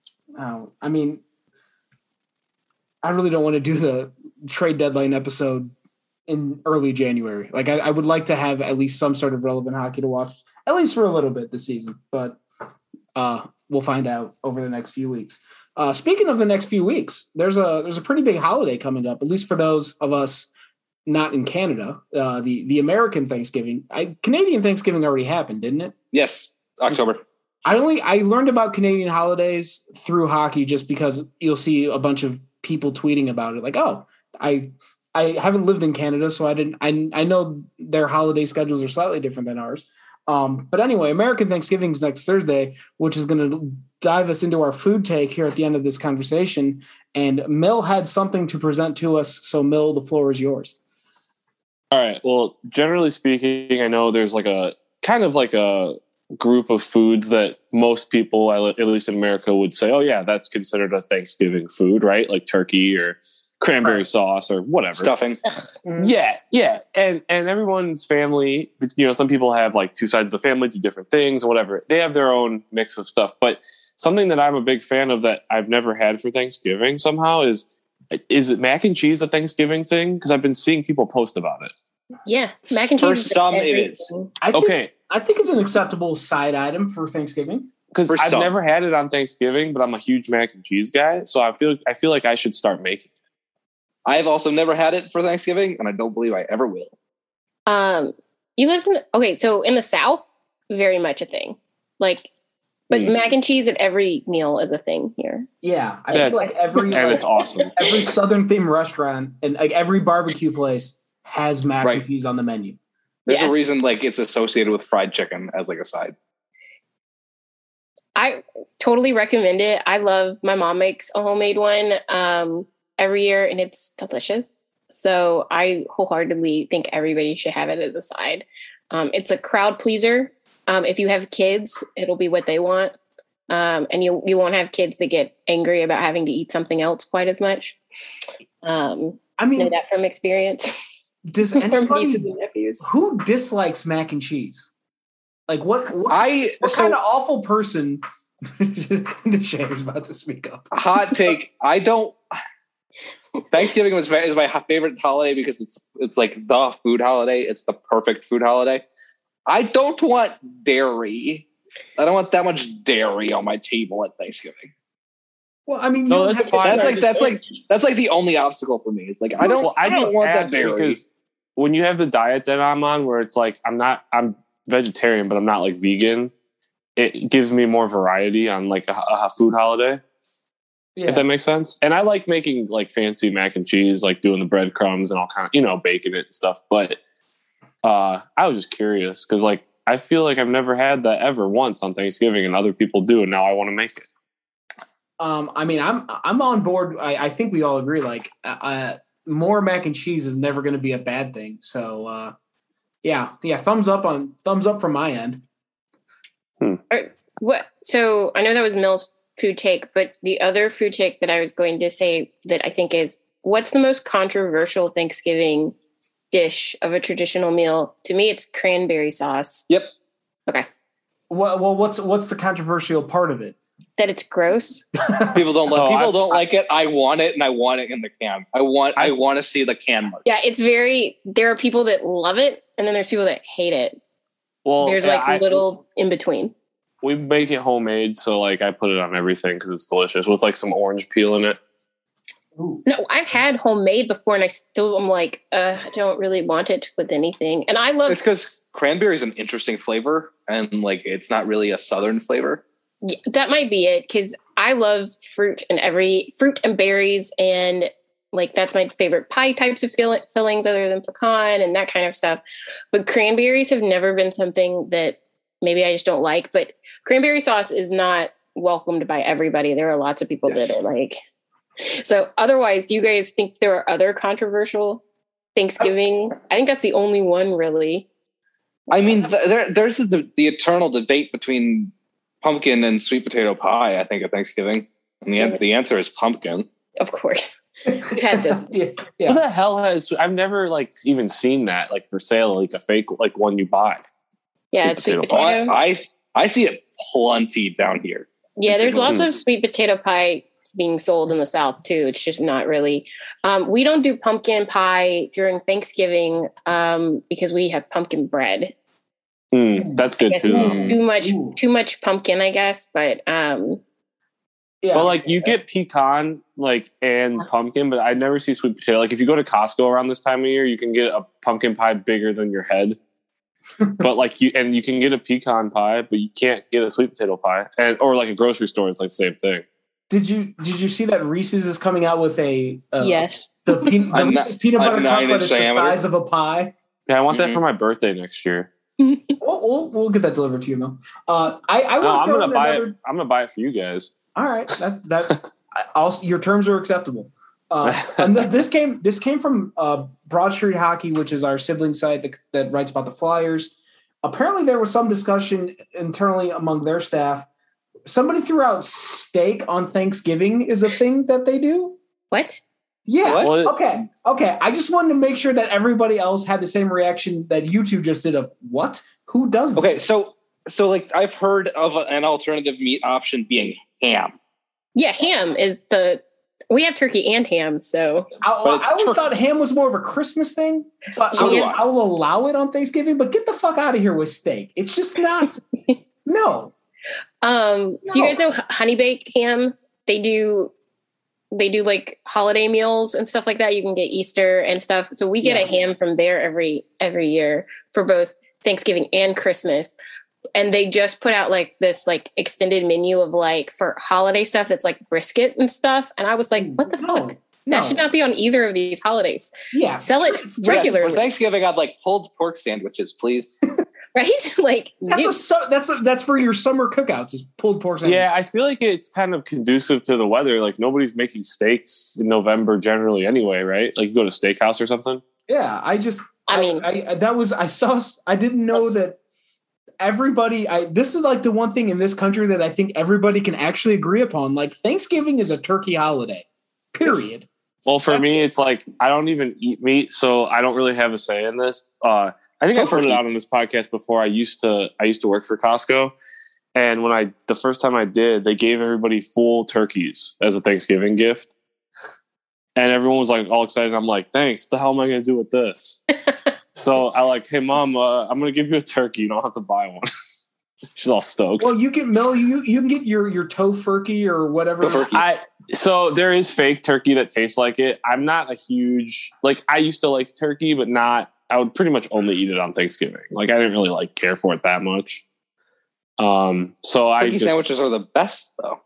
I really don't want to do the trade deadline episode in early January. Like I would like to have at least some sort of relevant hockey to watch, at least for a little bit this season. But we'll find out over the next few weeks. Speaking of the next few weeks, there's a pretty big holiday coming up, at least for those of us not in Canada. The American Thanksgiving. Canadian Thanksgiving already happened, didn't it? Yes, October. I learned about Canadian holidays through hockey, just because you'll see a bunch of people tweeting about it. Like, oh, I haven't lived in Canada, so I know their holiday schedules are slightly different than ours. But anyway, American Thanksgiving is next Thursday, which is going to dive us into our food take here at the end of this conversation. And Mill had something to present to us. So Mill, the floor is yours. All right. Well, generally speaking, I know there's like a kind of like a group of foods that most people, at least in America, would say, oh yeah, that's considered a Thanksgiving food, right? Like turkey or cranberry sauce or whatever. Stuffing. Yeah. And everyone's family, some people have like two sides of the family, do different things or whatever. They have their own mix of stuff. But something that I'm a big fan of that I've never had for Thanksgiving somehow is it mac and cheese a Thanksgiving thing? Because I've been seeing people post about it. Yeah. Mac and cheese. For some it is. I think it's an acceptable side item for Thanksgiving. Because I've never had it on Thanksgiving, but I'm a huge mac and cheese guy. So I feel like I should start making it. I've also never had it for Thanksgiving, and I don't believe I ever will. You lived so in the South, very much a thing. Like, but mac and cheese at every meal is a thing here. Yeah, I feel like it's awesome. Every Southern themed restaurant and like every barbecue place has mac and cheese on the menu. There's a reason like it's associated with fried chicken as like a side. I totally recommend it. I love, my mom makes a homemade one every year, and it's delicious. So I wholeheartedly think everybody should have it as a side. It's a crowd pleaser. If you have kids, it'll be what they want. And you won't have kids that get angry about having to eat something else quite as much. Know that from experience. Does anybody who dislikes mac and cheese? Like what kind of awful person? Shane's about to speak up. Hot take. I don't. Thanksgiving is my favorite holiday because it's like the food holiday. It's the perfect food holiday. I don't want dairy. I don't want that much dairy on my table at Thanksgiving. Well, I mean, that's like the only obstacle for me. It's like I don't want that dairy. Because when you have the diet that I'm on, where it's like I'm vegetarian, but I'm not like vegan, it gives me more variety on like a food holiday. Yeah. If that makes sense. And I like making like fancy mac and cheese, like doing the breadcrumbs and all kind of, baking it and stuff. But I was just curious because like I feel like I've never had that ever once on Thanksgiving, and other people do, and now I want to make it. I'm on board. I think we all agree. Like more mac and cheese is never going to be a bad thing. So yeah. Thumbs up from my end. What? So I know that was Mill's food take, but the other food take that I was going to say that I think is, what's the most controversial Thanksgiving dish of a traditional meal? To me, it's cranberry sauce. Yep. Okay. Well, what's the controversial part of it? That it's gross. People don't like it. I want it, and I want it in the can. I want to see the can mark. Yeah, there are people that love it, and then there's people that hate it. Well, there's a little in between. We make it homemade, so like I put it on everything because it's delicious with like some orange peel in it. Ooh. No, I've had homemade before, and I'm like, I don't really want it with anything. And I love it's because cranberry is an interesting flavor, and like it's not really a Southern flavor. Yeah, that might be it, because I love fruit and berries, and like that's my favorite pie types of fillings other than pecan and that kind of stuff. But cranberries have never been something that maybe I just don't like. But cranberry sauce is not welcomed by everybody. There are lots of people that are like. So otherwise, do you guys think there are other controversial Thanksgiving? I think that's the only one, really. I mean, there's the eternal debate between pumpkin and sweet potato pie, I think, at Thanksgiving. And the answer is pumpkin. Of course. We had this. Who the hell has... I've never, like, even seen that, like, for sale, like, a fake, like, one you buy. Yeah, it's sweet potato. I see it plenty down here. Yeah, there's lots of sweet potato pie being sold in the South, too. It's just not really... we don't do pumpkin pie during Thanksgiving because we have pumpkin bread. That's good too. Too much pumpkin, I guess. But well, like you get pecan, like and pumpkin, but I never see sweet potato. Like if you go to Costco around this time of year, you can get a pumpkin pie bigger than your head. But like you can get a pecan pie, but you can't get a sweet potato pie. Or like a grocery store, it's like the same thing. Did you see that Reese's is coming out with a yes the Reese's peanut butter cup, but it's the size of a pie? Yeah, I want that for my birthday next year. We'll get that delivered to you, Mel. I'm gonna buy it. I'm gonna buy it for you guys. All right, your terms are acceptable. And this came from Broad Street Hockey, which is our sibling site that writes about the Flyers. Apparently, there was some discussion internally among their staff. Somebody threw out steak on Thanksgiving is a thing that they do. What? Yeah. What? Okay. I just wanted to make sure that everybody else had the same reaction that you two just did of what? Who does that? Okay, so like I've heard of an alternative meat option being ham. Yeah, ham is we have turkey and ham, so. I always thought ham was more of a Christmas thing, but I'll allow it on Thanksgiving, but get the fuck out of here with steak. It's just not, no. Do you guys know Honey Baked ham? They do like holiday meals and stuff like that. You can get Easter and stuff. So we get a ham from there every year for both Thanksgiving and Christmas. And they just put out like this like extended menu of like for holiday stuff that's like brisket and stuff. And I was like, what the fuck? That should not be on either of these holidays. Yeah. Sell it regularly. For Thanksgiving, I'd like pulled pork sandwiches, please. Right? Like that's for your summer cookouts is pulled pork sandwich. Yeah, I feel like it's kind of conducive to the weather. Like nobody's making steaks in November generally anyway, right? Like you go to steakhouse or something. Yeah, I didn't know that everybody this is like the one thing in this country that I think everybody can actually agree upon. Like Thanksgiving is a turkey holiday. Period. Well, for me, it's like I don't even eat meat, so I don't really have a say in this. I think I've heard it out on this podcast before. I used to work for Costco, and the first time I did, they gave everybody full turkeys as a Thanksgiving gift, and everyone was like all excited. I'm like, thanks. What the hell am I going to do with this? So I like, hey mom, I'm going to give you a turkey. You don't have to buy one. She's all stoked. Well, you can get your tofurkey or whatever. So there is fake turkey that tastes like it. I'm not a huge I used to like turkey, but not. I would pretty much only eat it on Thanksgiving. Like I didn't really care for it that much. So turkey sandwiches are the best though.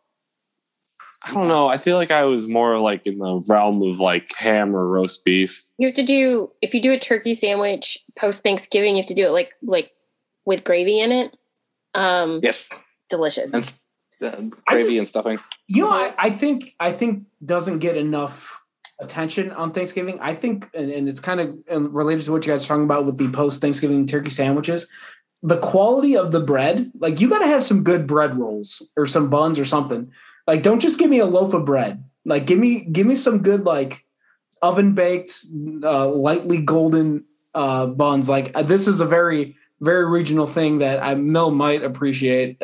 I don't know. I feel like I was more like in the realm of like ham or roast beef. You have to do if you do a turkey sandwich post Thanksgiving, you have to do it like with gravy in it. Yes, delicious. And gravy and stuffing. You know, I think doesn't get enough attention on Thanksgiving. I think, and it's kind of related to what you guys are talking about with the post Thanksgiving turkey sandwiches. The quality of the bread, like you got to have some good bread rolls or some buns or something. Like, don't just give me a loaf of bread. Like, give me some good like oven baked, lightly golden buns. Like this is a very very regional thing that Mel might appreciate.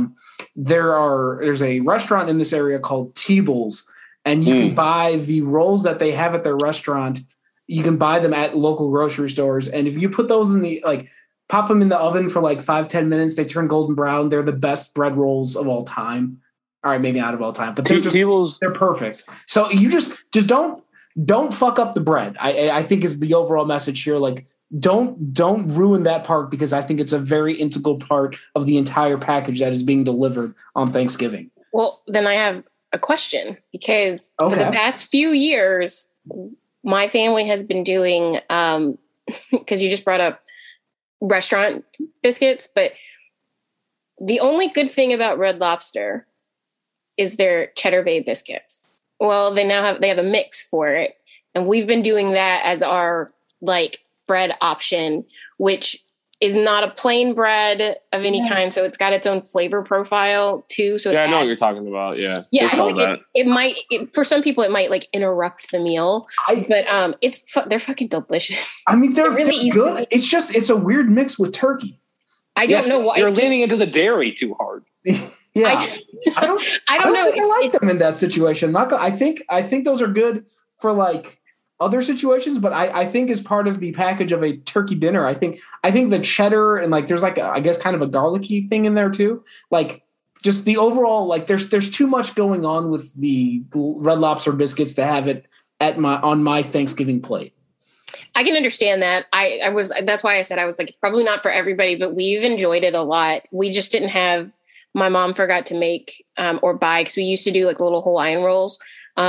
There's a restaurant in this area called Teebles, and you can buy the rolls that they have at their restaurant. You can buy them at local grocery stores. And if you put those in pop them in the oven for 5-10 minutes, they turn golden brown. They're the best bread rolls of all time. All right, maybe not of all time, but they're perfect. So you just don't fuck up the bread. I think is the overall message here. Like, don't ruin that part, because I think it's a very integral part of the entire package that is being delivered on Thanksgiving. Well, then I have a question, because for the past few years, my family has been doing, because you just brought up restaurant biscuits, but the only good thing about Red Lobster is their Cheddar Bay biscuits. Well, they have a mix for it, and we've been doing that as our like bread option, which is not a plain bread of any kind, so it's got its own flavor profile too. So I know what you're talking about. Yeah, it might for some people it might like interrupt the meal, but they're fucking delicious. I mean, they're really good. It's a weird mix with turkey. I don't know why you're leaning into the dairy too hard. Yeah, I don't know. I like them in that situation. I think those are good for like other situations, but I think as part of the package of a turkey dinner, I think the cheddar and like there's like I guess kind of a garlicky thing in there too. Like just the overall like there's too much going on with the Red Lobster biscuits to have it on my Thanksgiving plate. I can understand that. That's why I said I was like, it's probably not for everybody, but we've enjoyed it a lot. We just didn't have, my mom forgot to make or buy, because we used to do like little Hawaiian rolls.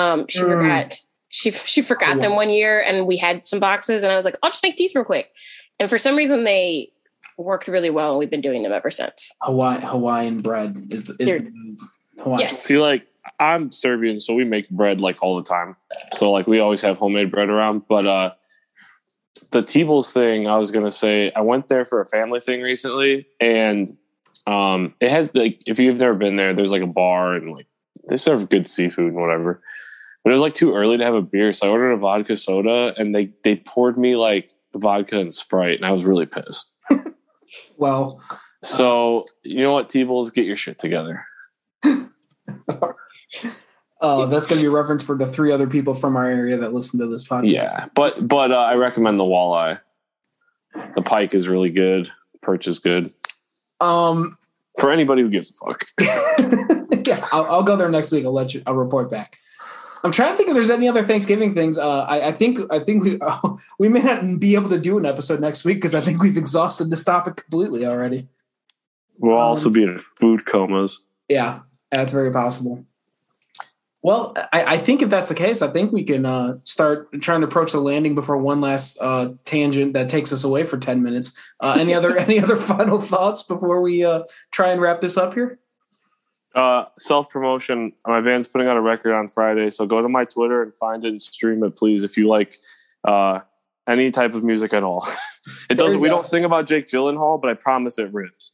She forgot them one year, and we had some boxes, and I was like, I'll just make these real quick. And for some reason they worked really well, and we've been doing them ever since. Hawaiian bread is the Hawaiian. Yes. See, like I'm Serbian, so we make bread like all the time. So like we always have homemade bread around, but the T-Bowls thing, I was going to say, I went there for a family thing recently, and it has like, if you've never been there, there's like a bar and like they serve good seafood and whatever, but it was like too early to have a beer. So I ordered a vodka soda, and they poured me like vodka and Sprite, and I was really pissed. Well, so you know what, T-Bowls, get your shit together. That's going to be a reference for the 3 other people from our area that listen to this podcast. Yeah, but I recommend the walleye. The pike is really good. The perch is good. For anybody who gives a fuck. Yeah, I'll go there next week. I'll report back. I'm trying to think if there's any other Thanksgiving things. I think we may not be able to do an episode next week, because I think we've exhausted this topic completely already. We'll also be in food comas. Yeah, that's very possible. Well, I think if that's the case, I think we can start trying to approach the landing before one last tangent that takes us away for 10 minutes. Any other final thoughts before we try and wrap this up here? Self-promotion. My band's putting out a record on Friday, so go to my Twitter and find it and stream it, please, if you like any type of music at all. We don't sing about Jake Gyllenhaal, but I promise it rips.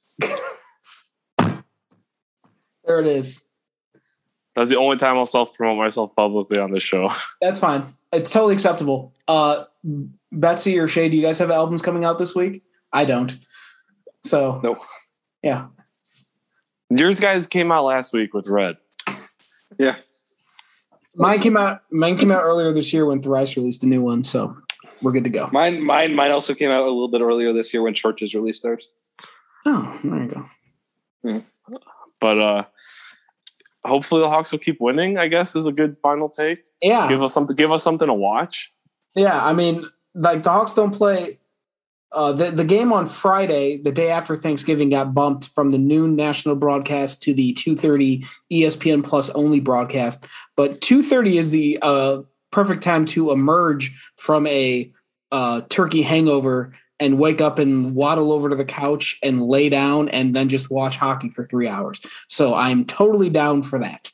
There it is. That's the only time I'll self-promote myself publicly on this show. That's fine. It's totally acceptable. Betsy or Shay, do you guys have albums coming out this week? I don't. So nope. Yeah. Yours guys came out last week with Red. Yeah. Mine came out earlier this year when Thrice released a new one, so we're good to go. Mine also came out a little bit earlier this year when Churches released theirs. Oh, there you go. Yeah. But hopefully the Hawks will keep winning, I guess, is a good final take. Yeah. Give us something to watch. Yeah, I mean, like the Hawks don't play the game on Friday, the day after Thanksgiving, got bumped from the noon national broadcast to the 2:30 ESPN Plus only broadcast. But 2:30 is the perfect time to emerge from a turkey hangover and wake up and waddle over to the couch and lay down and then just watch hockey for 3 hours. So I'm totally down for that.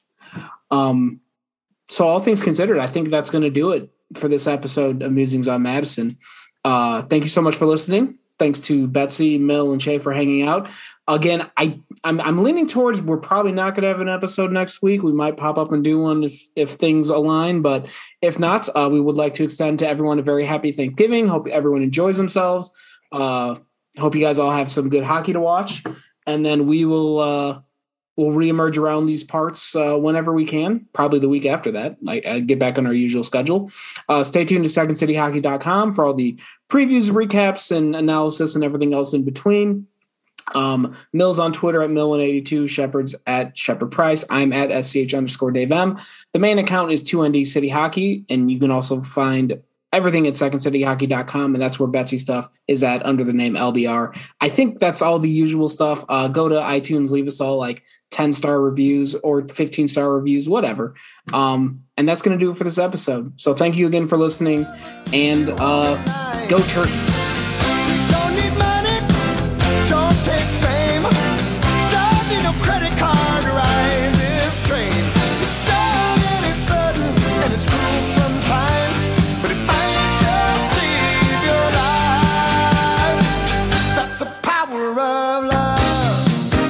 So all things considered, I think that's going to do it for this episode of Musings on Madison. Thank you so much for listening. Thanks to Betsy, Mill, and Shay for hanging out. Again, I'm leaning towards we're probably not going to have an episode next week. We might pop up and do one if things align, but if not, we would like to extend to everyone a very happy Thanksgiving. Hope everyone enjoys themselves. Hope you guys all have some good hockey to watch, and then we'll reemerge around these parts whenever we can, probably the week after that. I get back on our usual schedule. Stay tuned to secondcityhockey.com for all the previews, recaps, and analysis and everything else in between. Mills on Twitter at Mill182, Shepard's at Shepard Price. I'm at SCH_Dave M. The main account is 2ND City Hockey, and you can also find everything at secondcityhockey.com, and that's where Betsy stuff is at under the name LBR. I think that's all the usual stuff. Go to iTunes, leave us all like 10-star reviews or 15-star reviews, whatever. And that's going to do it for this episode. So thank you again for listening, and go Turkey. Don't need money, don't take fame, don't need no credit card to ride this train. It's strong and it's sudden and it's cruel sometimes, but it might just save your life. That's the power of love.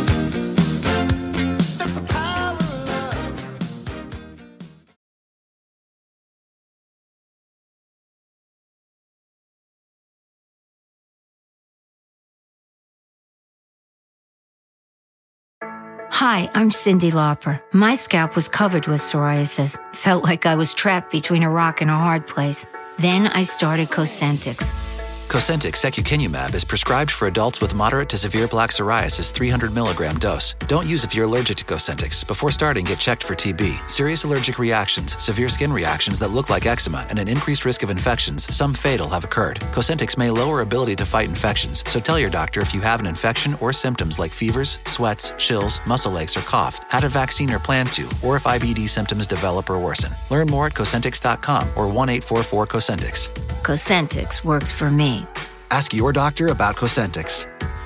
That's the power of love. Hi, I'm Cyndi Lauper. My scalp was covered with psoriasis. Felt like I was trapped between a rock and a hard place. Then I started Cosentyx. Cosentyx secukinumab is prescribed for adults with moderate to severe plaque psoriasis 300 milligram dose. Don't use if you're allergic to Cosentyx. Before starting, get checked for TB, serious allergic reactions, severe skin reactions that look like eczema, and an increased risk of infections, some fatal, have occurred. Cosentyx may lower ability to fight infections, so tell your doctor if you have an infection or symptoms like fevers, sweats, chills, muscle aches, or cough, had a vaccine or plan to, or if IBD symptoms develop or worsen. Learn more at Cosentyx.com or 1-844-COSENTYX. Cosentyx works for me. Ask your doctor about Cosentyx.